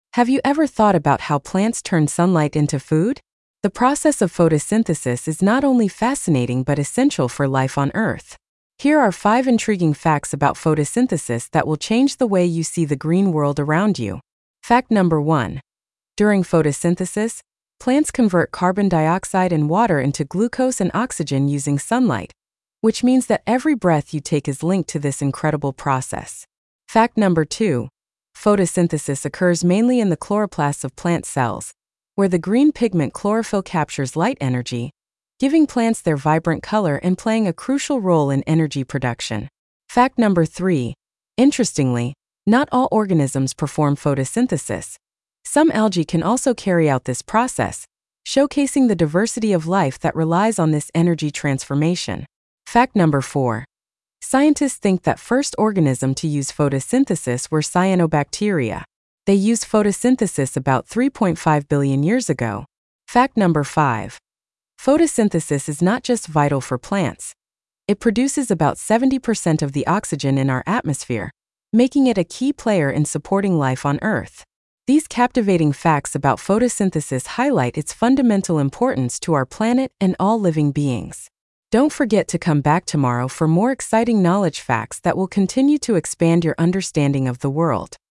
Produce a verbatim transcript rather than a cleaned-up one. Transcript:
Have you ever thought about how plants turn sunlight into food? The process of photosynthesis is not only fascinating but essential for life on Earth. Here are five intriguing facts about photosynthesis that will change the way you see the green world around you. Fact number one. During photosynthesis, plants convert carbon dioxide and water into glucose and oxygen using sunlight, which means that every breath you take is linked to this incredible process. Fact number two. Photosynthesis occurs mainly in the chloroplasts of plant cells, where the green pigment chlorophyll captures light energy, giving plants their vibrant color and playing a crucial role in energy production. Fact number three. Interestingly, not all organisms perform photosynthesis. Some algae can also carry out this process, showcasing the diversity of life that relies on this energy transformation. Fact number four. Scientists think that first organism to use photosynthesis were cyanobacteria. They used photosynthesis about three point five billion years ago. Fact number five. Photosynthesis is not just vital for plants. It produces about seventy percent of the oxygen in our atmosphere, making it a key player in supporting life on Earth. These captivating facts about photosynthesis highlight its fundamental importance to our planet and all living beings. Don't forget to come back tomorrow for more exciting knowledge facts that will continue to expand your understanding of the world.